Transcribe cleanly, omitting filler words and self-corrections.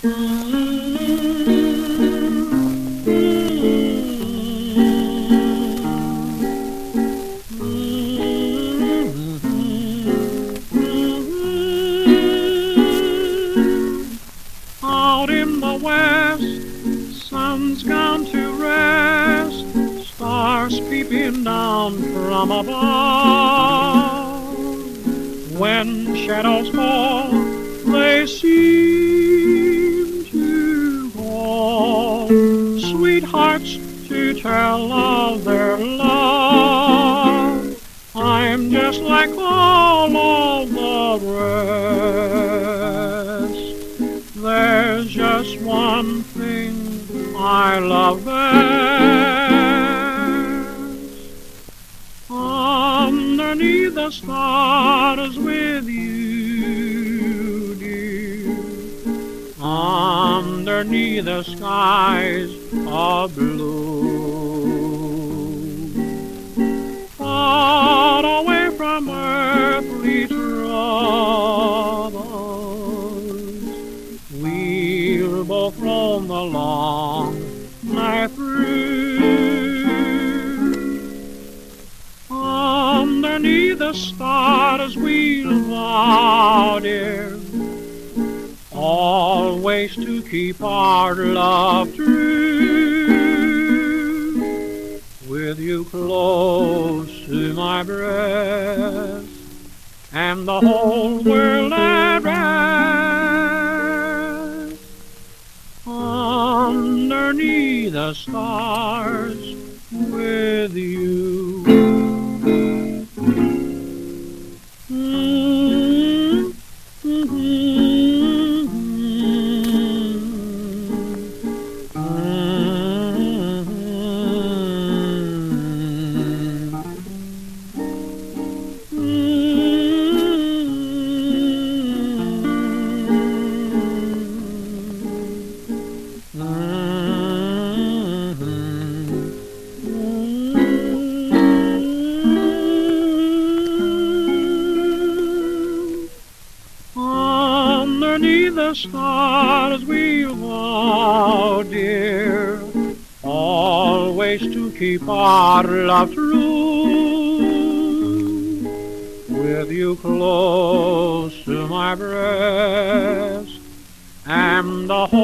Out in the west, sun's gone to rest, stars peeping down from above. When shadows fall, they seem to call sweethearts to tell of their love. I'm just like all of the rest. There's just one thing I love best. Underneath the stars with you, dear. Underneath the skies of blue. Far away from earthly troubles, we'll both roam the long night through. Underneath the stars we'll vow, dear, always to keep our love true. With you close to my breast, and the whole world at rest. Underneath the stars with you. Underneath the stars we'll vow, dear, always to keep our love true. With you close to my breast, and the whole